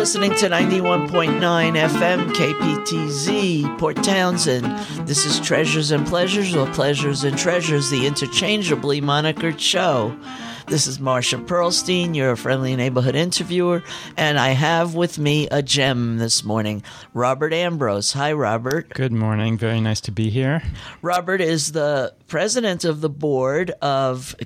listening to 91.9 FM KPTZ, Port Townsend. This is Treasures and Pleasures, or Pleasures and Treasures, the interchangeably monikered show. This is Marsha Pearlstein, your friendly neighborhood interviewer, and I have with me a gem this morning, Robert Ambrose. Hi, Robert. Good morning. Very nice to be here. Robert is the president of the board of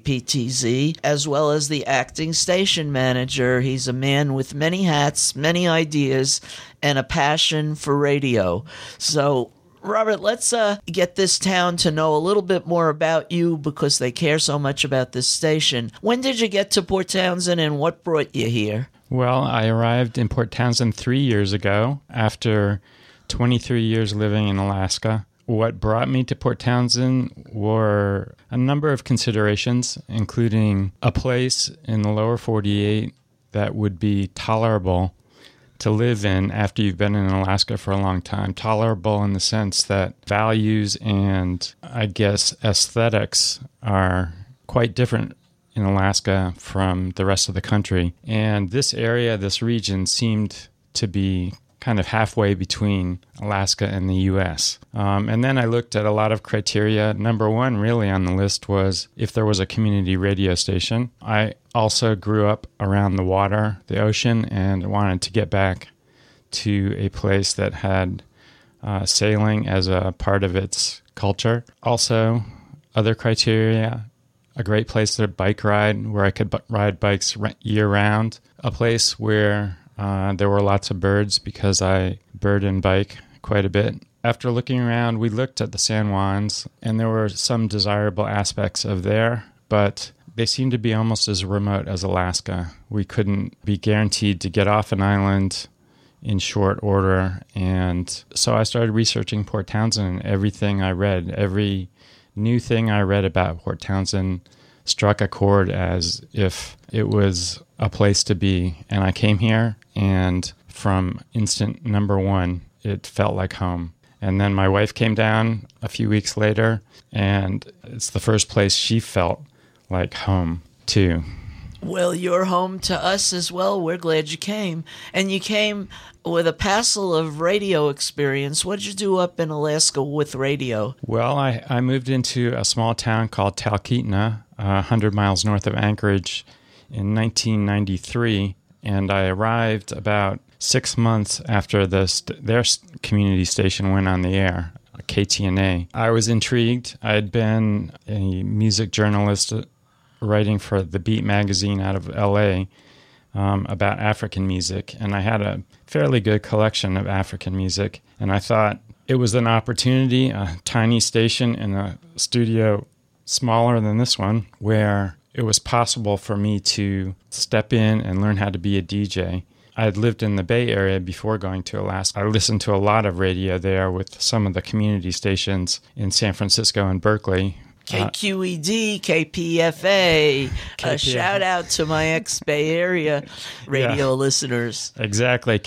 KPTZ, as well as the acting station manager. He's a man with many hats, many ideas, and a passion for radio. So, Robert, let's get this town to know a little bit more about you because they care so much about this station. When did you get to Port Townsend and what brought you here? Well, I arrived in Port Townsend 3 years ago after 23 years living in Alaska. What brought me to Port Townsend were a number of considerations, including a place in the lower 48 that would be tolerable to live in after you've been in Alaska for a long time. Tolerable in the sense that values and, I guess, aesthetics are quite different in Alaska from the rest of the country. And this area, this region, seemed to be kind of halfway between Alaska and the U.S. And then I looked at a lot of criteria. Number one really on the list was if there was a community radio station. I also grew up around the water, the ocean, and wanted to get back to a place that had sailing as a part of its culture. Also, other criteria, a great place to bike ride where I could ride bikes year-round, a place where there were lots of birds because I bird and bike quite a bit. After looking around, we looked at the San Juans, and there were some desirable aspects of there, but they seemed to be almost as remote as Alaska. We couldn't be guaranteed to get off an island in short order, and so I started researching Port Townsend, and everything I read, every new thing I read about Port Townsend struck a chord as if it was a place to be. And I came here, and from instant number one, it felt like home. And then my wife came down a few weeks later, and it's the first place she felt like home, too. Well, you're home to us as well. We're glad you came. And you came with a passel of radio experience. What did you do up in Alaska with radio? Well, I moved into a small town called Talkeetna, 100 miles north of Anchorage, in 1993, and I arrived about 6 months after their community station went on the air, KTNA. I was intrigued. I had been a music journalist writing for The Beat magazine out of L.A. About African music, and I had a fairly good collection of African music, and I thought it was an opportunity, a tiny station in a studio smaller than this one, where it was possible for me to step in and learn how to be a DJ. I had lived in the Bay Area before going to Alaska. I listened to a lot of radio there with some of the community stations in San Francisco and Berkeley. KQED, KPFA, a shout out to my ex-Bay Area radio listeners. Exactly.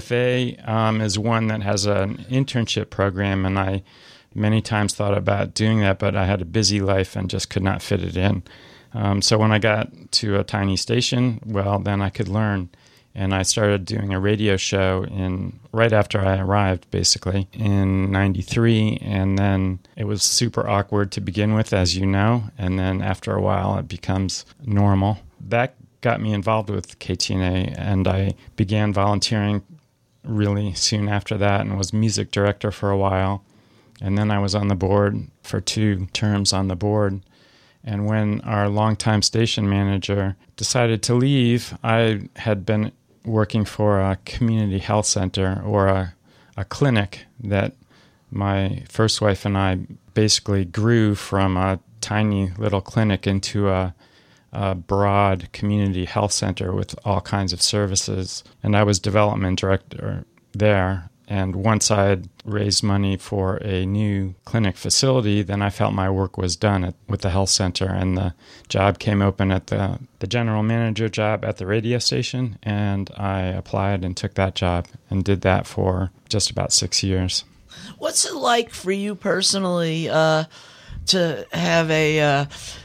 KPFA is one that has an internship program, and I many times thought about doing that, but I had a busy life and just could not fit it in. So when I got to a tiny station, well, then I could learn. And I started doing a radio show right after I arrived, basically, in 93. And then it was super awkward to begin with, as you know. And then after a while, it becomes normal. That got me involved with KTNA, and I began volunteering really soon after that and was music director for a while. And then I was on the board for 2 terms on the board. And when our longtime station manager decided to leave, I had been working for a community health center or a clinic that my first wife and I basically grew from a tiny little clinic into a broad community health center with all kinds of services. And I was development director there. And once I had raised money for a new clinic facility, then I felt my work was done with the health center, and the job came open at the general manager job at the radio station, and I applied and took that job and did that for just about 6 years. What's it like for you personally to have a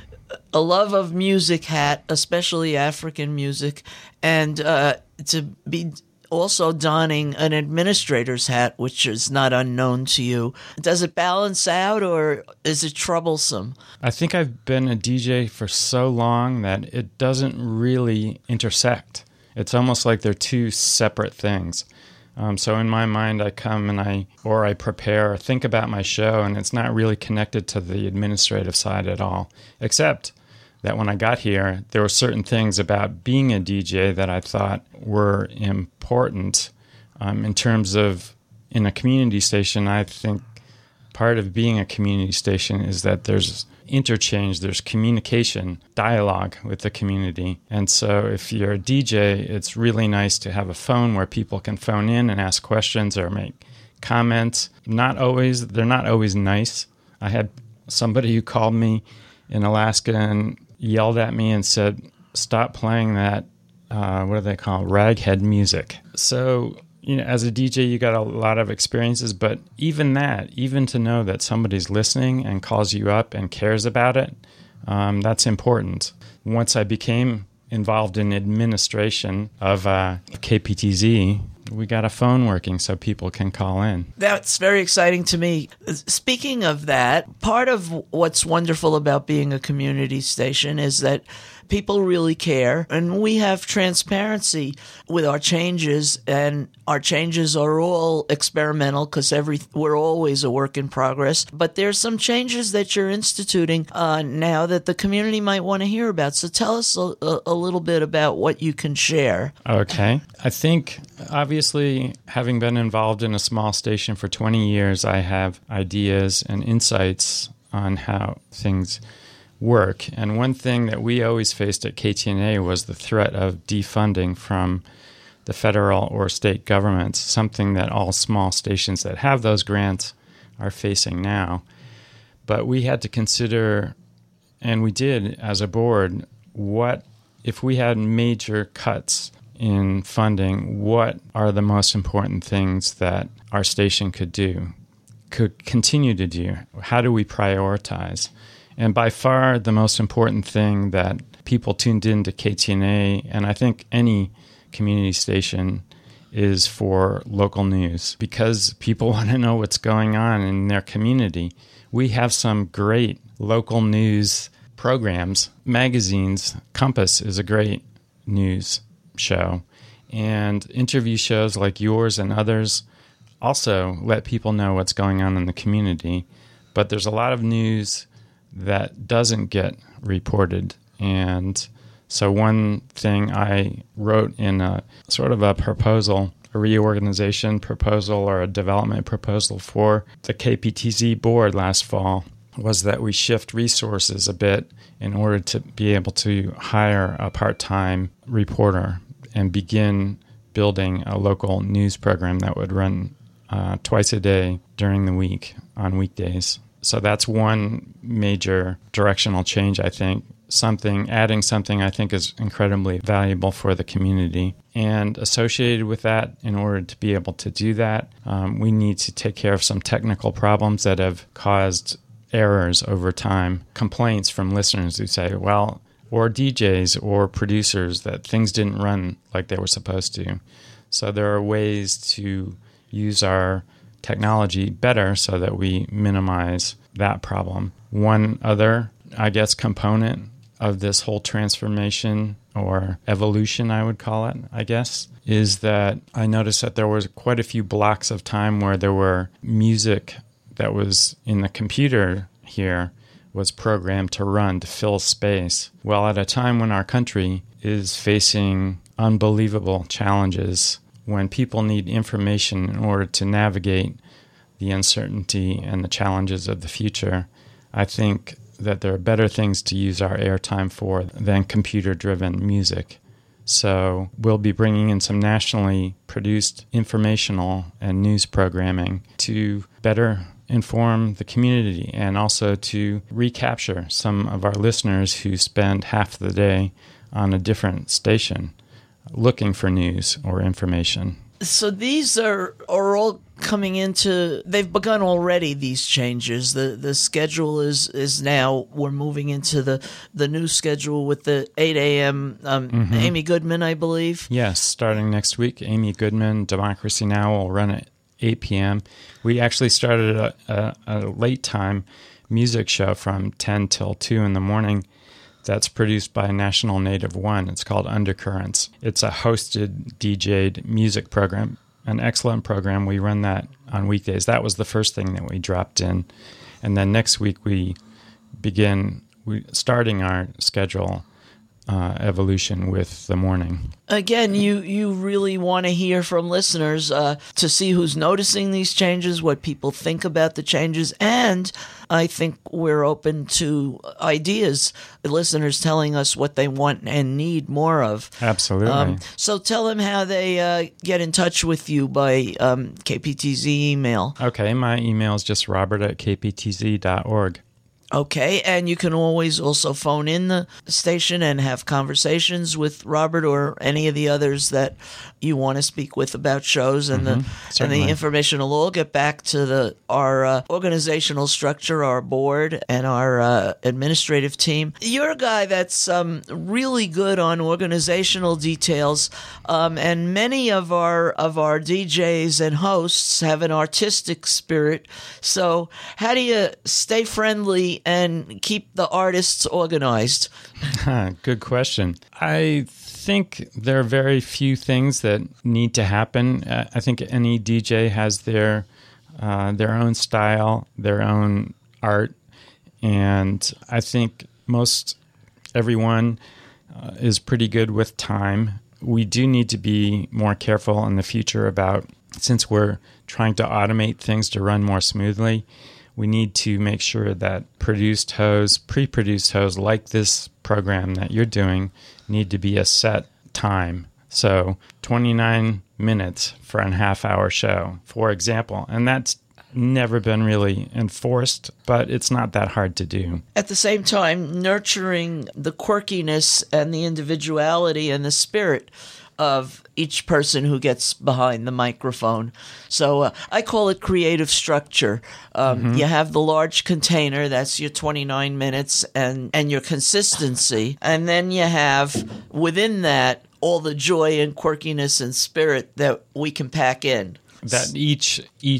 love of music hat, especially African music, and to be also donning an administrator's hat, which is not unknown to you. Does it balance out, or is it troublesome? I think I've been a DJ for so long that it doesn't really intersect. It's almost like they're two separate things. So in my mind, I come and I prepare or think about my show, and it's not really connected to the administrative side at all, except that when I got here, there were certain things about being a DJ that I thought were important in terms of, in a community station, I think part of being a community station is that there's interchange, there's communication, dialogue with the community. And so if you're a DJ, it's really nice to have a phone where people can phone in and ask questions or make comments. They're not always nice. I had somebody who called me in Alaska and yelled at me and said, "Stop playing that, what do they call it? Raghead music." So, as a DJ, you got a lot of experiences, but even to know that somebody's listening and calls you up and cares about it, that's important. Once I became involved in administration of KPTZ, we got a phone working so people can call in. That's very exciting to me. Speaking of that, part of what's wonderful about being a community station is that people really care, and we have transparency with our changes, and our changes are all experimental because we're always a work in progress. But there's some changes that you're instituting now that the community might want to hear about. So tell us a little bit about what you can share. Okay. I think, obviously, having been involved in a small station for 20 years, I have ideas and insights on how things work. And one thing that we always faced at KTNA was the threat of defunding from the federal or state governments, something that all small stations that have those grants are facing now. But we had to consider, and we did as a board, what if we had major cuts in funding, what are the most important things that our station could continue to do? How do we prioritize? And by far the most important thing that people tuned into KTNA, and I think any community station, is for local news, because people want to know what's going on in their community. We have some great local news programs, magazines. Compass is a great news show, and interview shows like yours and others also let people know what's going on in the community. But there's a lot of news that doesn't get reported. And so one thing I wrote in a sort of a proposal, a reorganization proposal or a development proposal for the KPTZ board last fall, was that we shift resources a bit in order to be able to hire a part-time reporter and begin building a local news program that would run twice a day during the week on weekdays. So that's one major directional change, I think. Adding something I think is incredibly valuable for the community. And associated with that, in order to be able to do that, we need to take care of some technical problems that have caused errors over time, complaints from listeners who say, or DJs or producers, that things didn't run like they were supposed to. So there are ways to use our technology better so that we minimize that problem. One other, component of this whole transformation or evolution, I would call it, is that I noticed that there was quite a few blocks of time where there were music that was in the computer here was programmed to run to fill space. Well, at a time when our country is facing unbelievable challenges, when people need information in order to navigate the uncertainty and the challenges of the future, I think that there are better things to use our airtime for than computer-driven music. So we'll be bringing in some nationally produced informational and news programming to better inform the community and also to recapture some of our listeners who spend half the day on a different station looking for news or information. So these are all they've begun already, these changes. The schedule is now, we're moving into the new schedule with the 8 a.m. Amy Goodman, I believe. Yes, starting next week, Amy Goodman, Democracy Now! Will run at 8 p.m. We actually started a late time music show from 10 till 2 in the morning that's produced by National Native One. It's called Undercurrents. It's a hosted, DJ'd music program, an excellent program. We run that on weekdays. That was the first thing that we dropped in. And then next week we begin starting our schedule evolution with the morning. Again, you really want to hear from listeners to see who's noticing these changes, what people think about the changes, and I think we're open to ideas, listeners telling us what they want and need more of. Absolutely. So tell them how they get in touch with you by KPTZ email. Okay, my email is just robert@kptz.org. Okay, and you can always also phone in the station and have conversations with Robert or any of the others that you want to speak with about shows, and the information will all get back to our organizational structure, our board, and our administrative team. You're a guy that's really good on organizational details, and many of our DJs and hosts have an artistic spirit. So how do you stay friendly and keep the artists organized? Good question. I think there are very few things that need to happen. I think any DJ has their own style, their own art, and I think most everyone is pretty good with time. We do need to be more careful in the future about, since we're trying to automate things to run more smoothly, we need to make sure that produced shows, pre-produced shows like this program that you're doing need to be a set time. So 29 minutes for a half-hour show, for example. And that's never been really enforced, but it's not that hard to do. At the same time, nurturing the quirkiness and the individuality and the spirit of each person who gets behind the microphone. So I call it creative structure. You have the large container, that's your 29 minutes, and your consistency. And then you have, within that, all the joy and quirkiness and spirit that we can pack in. That each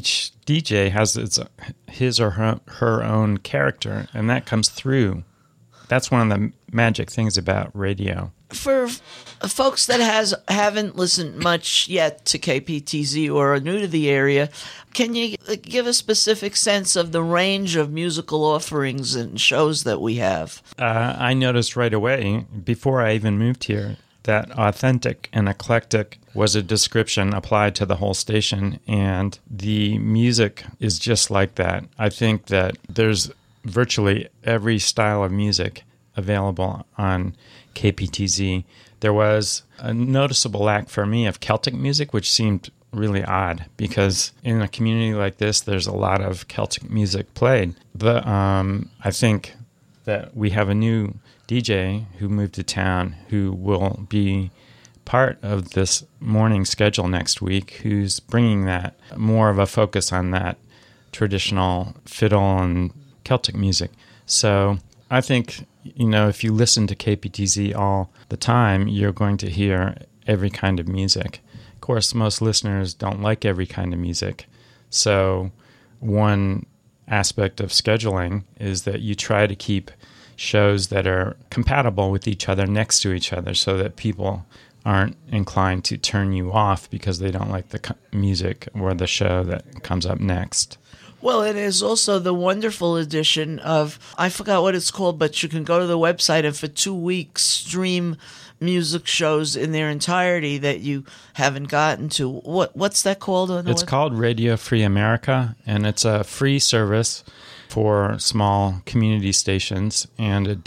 DJ has his or her own character, and that comes through. That's one of the magic things about radio. For folks that haven't listened much yet to KPTZ or are new to the area, can you give a specific sense of the range of musical offerings and shows that we have? I noticed right away, before I even moved here, that authentic and eclectic was a description applied to the whole station, and the music is just like that. I think that there's virtually every style of music available on KPTZ. There was a noticeable lack for me of Celtic music, which seemed really odd because in a community like this, there's a lot of Celtic music played. But I think that we have a new DJ who moved to town who will be part of this morning schedule next week, who's bringing that more of a focus on that traditional fiddle and Celtic music. So I think, if you listen to KPTZ all the time, you're going to hear every kind of music. Of course, most listeners don't like every kind of music. So one aspect of scheduling is that you try to keep shows that are compatible with each other next to each other so that people aren't inclined to turn you off because they don't like the music or the show that comes up next. Well, it is also the wonderful addition of, I forgot what it's called, but you can go to the website and for 2 weeks stream music shows in their entirety that you haven't gotten to. What's that called on the It's called Radio Free America, and it's a free service for small community stations, and it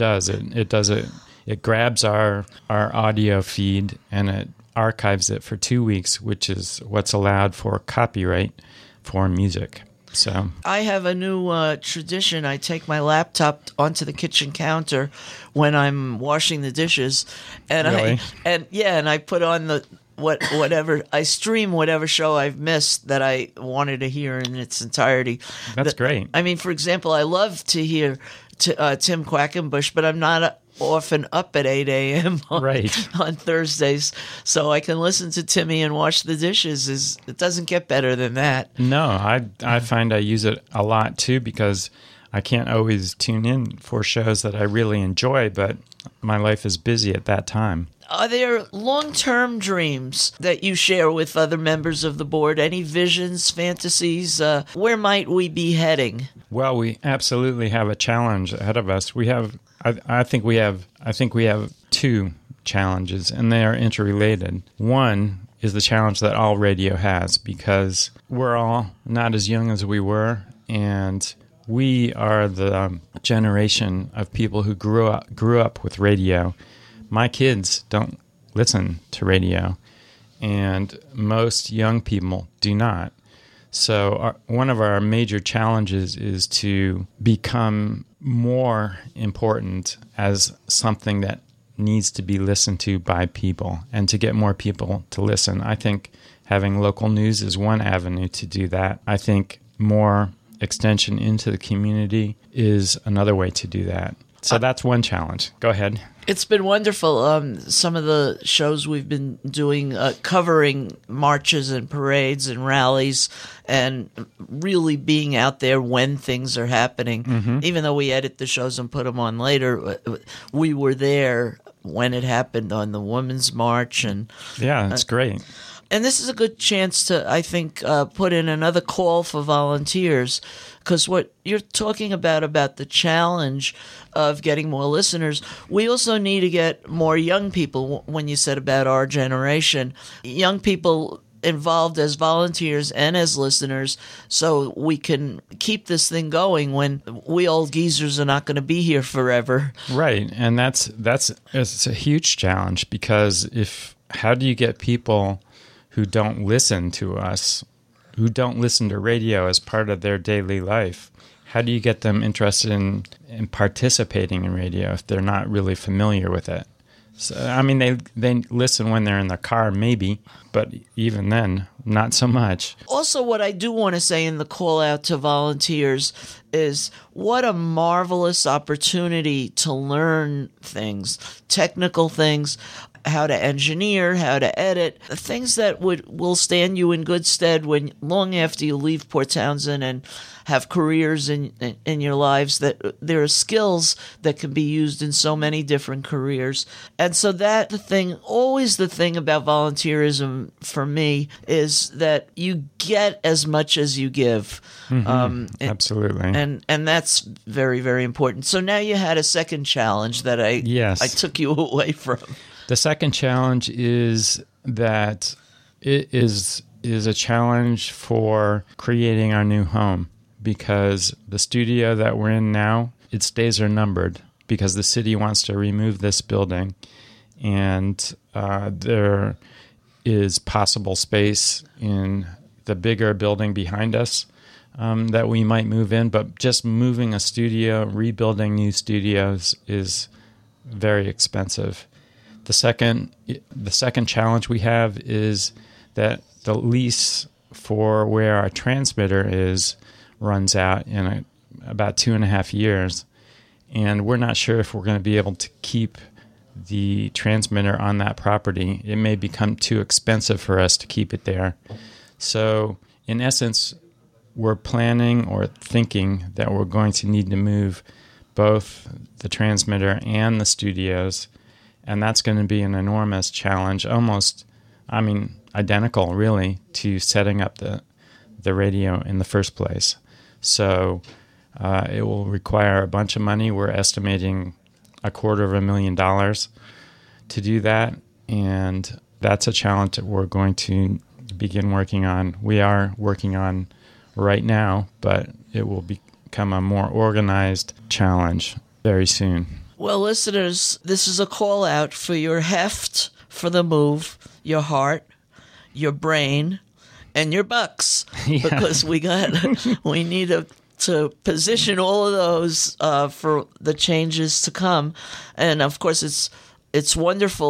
grabs our audio feed and it archives it for 2 weeks, which is what's allowed for copyright for music. So I have a new tradition. I take my laptop onto the kitchen counter when I'm washing the dishes, and really? I put on whatever I stream, whatever show I've missed that I wanted to hear in its entirety. That's great. I mean, for example, I love to hear Tim Quackenbush, but I'm not often up at 8 a.m. on Thursdays, so I can listen to Timmy and wash the dishes. It doesn't get better than that. No, I find I use it a lot too, because I can't always tune in for shows that I really enjoy, but my life is busy at that time. Are there long-term dreams that you share with other members of the board? Any visions, fantasies? Where might we be heading? Well, we absolutely have a challenge ahead of us. I think we have two challenges, and they are interrelated. One is the challenge that all radio has, because we're all not as young as we were, and we are the generation of people who grew up with radio. My kids don't listen to radio, and most young people do not. So one of our major challenges is to become more important as something that needs to be listened to by people, and to get more people to listen. I think having local news is one avenue to do that. I think more extension into the community is another way to do that. So that's one challenge. Go ahead. It's been wonderful. Some of the shows we've been doing covering marches and parades and rallies, and really being out there when things are happening. Mm-hmm. Even though we edit the shows and put them on later, we were there when it happened on the Women's March. And yeah, that's great. And this is a good chance to, I think, put in another call for volunteers, because what you're talking about the challenge of getting more listeners, we also need to get more young people. When you said about our generation, young people involved as volunteers and as listeners, so we can keep this thing going when we old geezers are not going to be here forever. Right, and it's a huge challenge, because how do you get people who don't listen to us, who don't listen to radio as part of their daily life? How do you get them interested in participating in radio if they're not really familiar with it? So, I mean, they listen when they're in the car, maybe, but even then, not so much. Also, what I do want to say in the call out to volunteers is what a marvelous opportunity to learn things, technical things, how to engineer, how to edit, things that will stand you in good stead when long after you leave Port Townsend and have careers in your lives. That there are skills that can be used in so many different careers. And so always the thing about volunteerism for me is that you get as much as you give. Mm-hmm. Absolutely. And that's very, very important. So now you had a second challenge that I took you away from. The second challenge is that it is a challenge for creating our new home, because the studio that we're in now, its days are numbered, because the city wants to remove this building, and there is possible space in the bigger building behind us that we might move in, but just moving a studio, rebuilding new studios is very expensive. The second challenge we have is that the lease for where our transmitter runs out in about 2.5 years, and we're not sure if we're going to be able to keep the transmitter on that property. It may become too expensive for us to keep it there. So, in essence, we're planning or thinking that we're going to need to move both the transmitter and the studios. And that's going to be an enormous challenge, identical, really, to setting up the radio in the first place. So it will require a bunch of money. We're estimating $250,000 to do that, and that's a challenge that we're going to begin working on. We are working on right now, but it will become a more organized challenge very soon. Well, listeners, this is a call out for your heft for the move, your heart, your brain, and your bucks, because we need to position all of those for the changes to come. And of course, it's wonderful that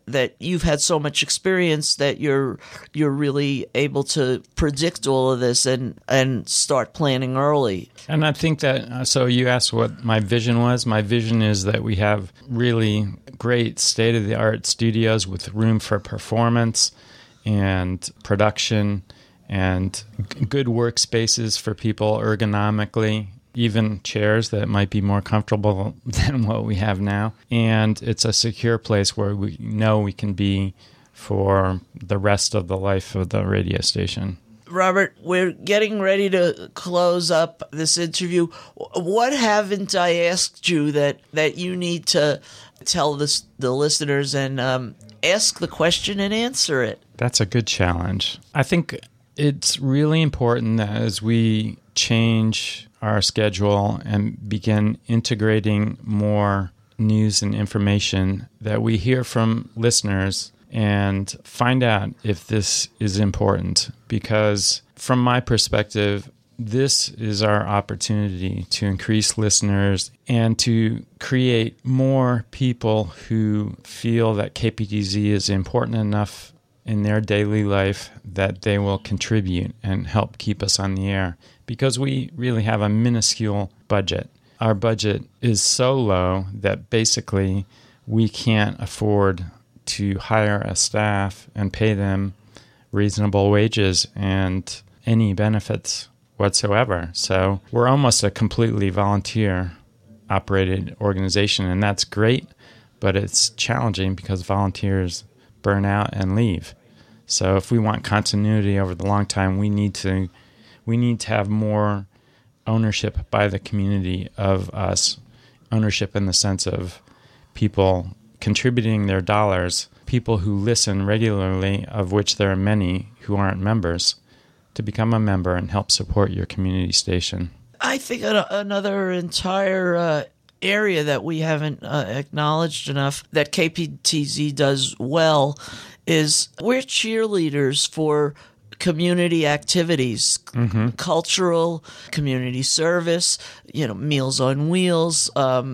that you've had so much experience that you're really able to predict all of this and start planning early. And I think that, so you asked what my vision was. My vision is that we have really great state-of-the-art studios with room for performance and production and good workspaces for people ergonomically, even chairs that might be more comfortable than what we have now. And it's a secure place where we know we can be for the rest of the life of the radio station. Robert, we're getting ready to close up this interview. What haven't I asked you that you need to tell the listeners and ask the question and answer it? That's a good challenge. I think it's really important that as we change our schedule and begin integrating more news and information, that we hear from listeners and find out if this is important. Because from my perspective, this is our opportunity to increase listeners and to create more people who feel that KPTZ is important enough in their daily life that they will contribute and help keep us on the air. Because we really have a minuscule budget. Our budget is so low that basically we can't afford to hire a staff and pay them reasonable wages and any benefits whatsoever. So we're almost a completely volunteer-operated organization, and that's great, but it's challenging because volunteers burn out and leave. So if we want continuity over the long time, we need to have more ownership by the community of us, ownership in the sense of people contributing their dollars, people who listen regularly, of which there are many who aren't members, to become a member and help support your community station. I think another entire area that we haven't acknowledged enough that KPTZ does well is we're cheerleaders for community activities, cultural, community service, Meals on Wheels,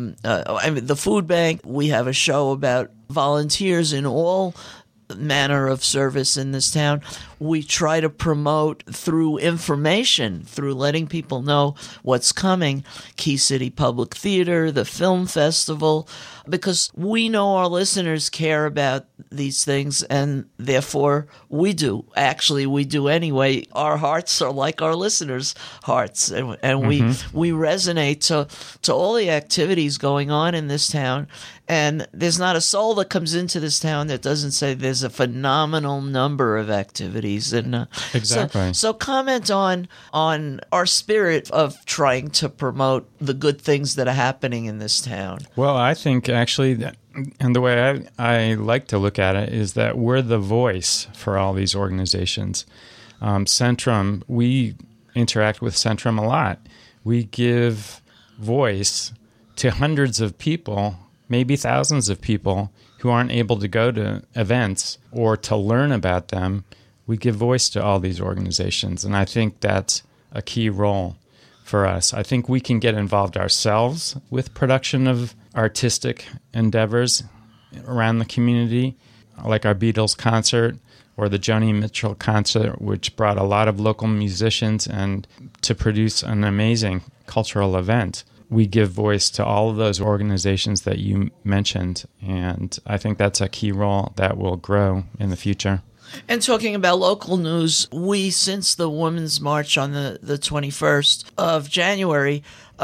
the food bank. We have a show about volunteers in all manner of service in this town. We try to promote through information, through letting people know what's coming, Key City Public Theater, the film festival, because we know our listeners care about these things, and therefore we do. Actually, we do anyway. Our hearts are like our listeners' hearts, and we resonate to all the activities going on in this town. And there's not a soul that comes into this town that doesn't say there's a phenomenal number of activities. And exactly. So comment on our spirit of trying to promote the good things that are happening in this town. Well, I think actually that, and the way I like to look at it is that we're the voice for all these organizations. Centrum, we interact with Centrum a lot. We give voice to hundreds of people, maybe thousands of people who aren't able to go to events or to learn about them. We give voice to all these organizations, and I think that's a key role for us. I think we can get involved ourselves with production of artistic endeavors around the community, like our Beatles concert or the Joni Mitchell concert, which brought a lot of local musicians and to produce an amazing cultural event. We give voice to all of those organizations that you mentioned, and I think that's a key role that will grow in the future. And talking about local news, since the Women's March on the 21st of January,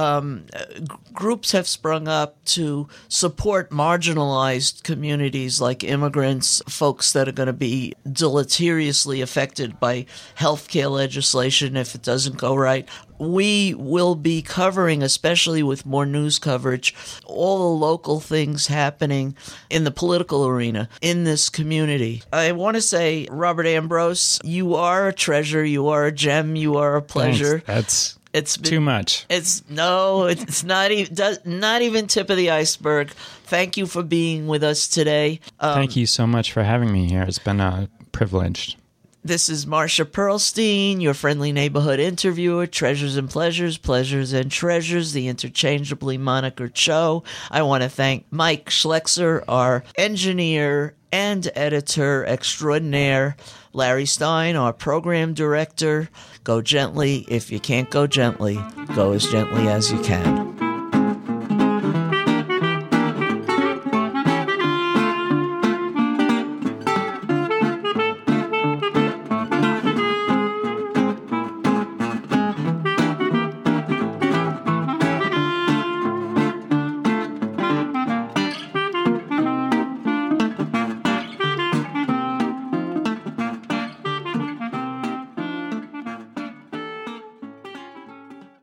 groups have sprung up to support marginalized communities like immigrants, folks that are going to be deleteriously affected by healthcare legislation if it doesn't go right. We will be covering, especially with more news coverage, all the local things happening in the political arena in this community. I want to say, Robert Ambrose, you are a treasure, you are a gem, you are a pleasure. Thanks. It's too much. It's not even tip of the iceberg. Thank you for being with us today. Thank you so much for having me here. It's been a privilege. This is Marsha Pearlstein, your friendly neighborhood interviewer. Treasures and pleasures, pleasures and treasures, the interchangeably monikered show. I want to thank Mike Schlexer, our engineer and editor extraordinaire. Larry Stein, our program director. Go gently. If you can't go gently, go as gently as you can.